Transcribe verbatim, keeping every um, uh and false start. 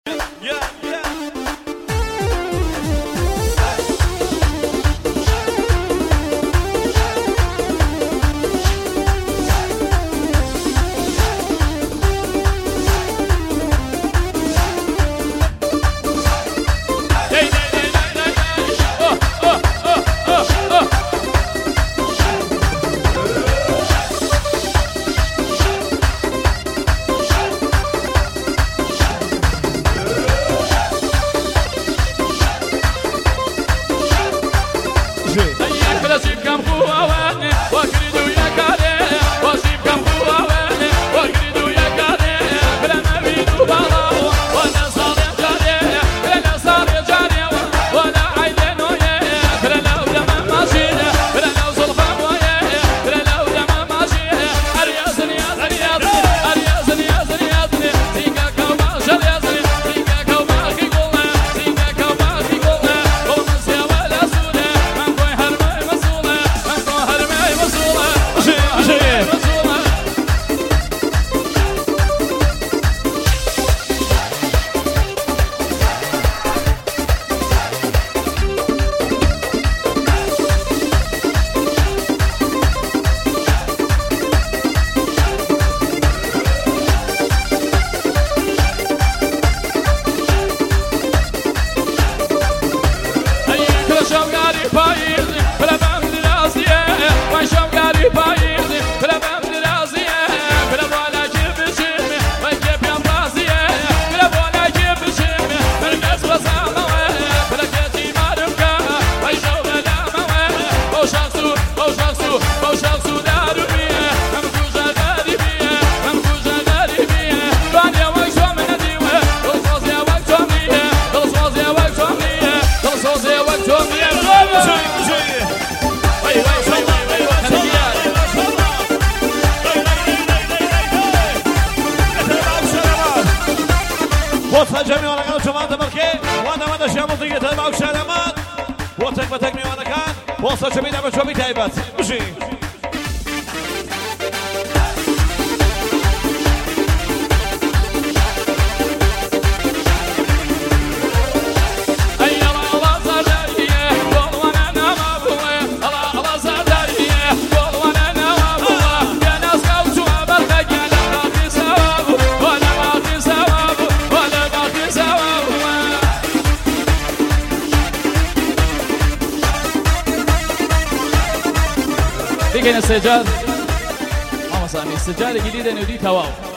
وصل جميع الأغاني شمال تبركي وانا وانا شامل ضيقة تبع وشالمات وتك بتك مي وانا كان وصل جميع دعم شوبي تايبات مشي دیگه این سجاد اما سامی سجاد جدید نودی تواو